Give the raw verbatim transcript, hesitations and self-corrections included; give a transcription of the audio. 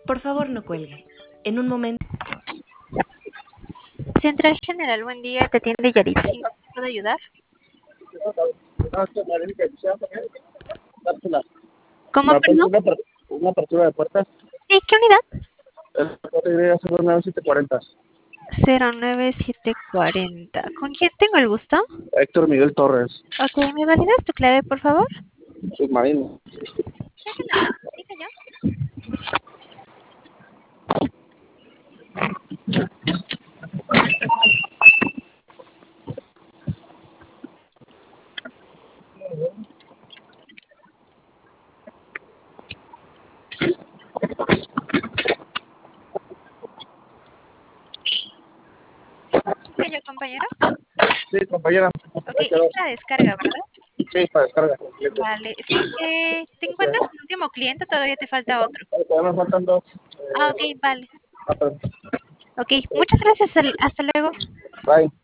Por favor, no cuelgue. En un momento. Central General, buen día, te atiende Yaritzi. ¿Puedo ayudar? ¿Cómo, ¿Me puedes perdón? una, aper- una apertura de puertas? Sí, ¿qué unidad? Es la cuatro Y cero nueve siete cuarenta. cero nueve siete cuarenta. ¿Con quién tengo el gusto? Héctor Miguel Torres, Ok, ¿me validas tu clave, por favor? submarino. Déjala, dije yo. ¿Dije yo, compañero? Sí, compañera. Ok, Ahí es quedó. la descarga, ¿verdad? Sí, para descarga. Completo. Vale, sí, eh, ¿te encuentras con el último cliente o todavía te falta otro? Ahí todavía me faltan dos. Ah, Eh, ok, vale. ah, perdón. Ok, muchas gracias, hasta hasta luego. Bye.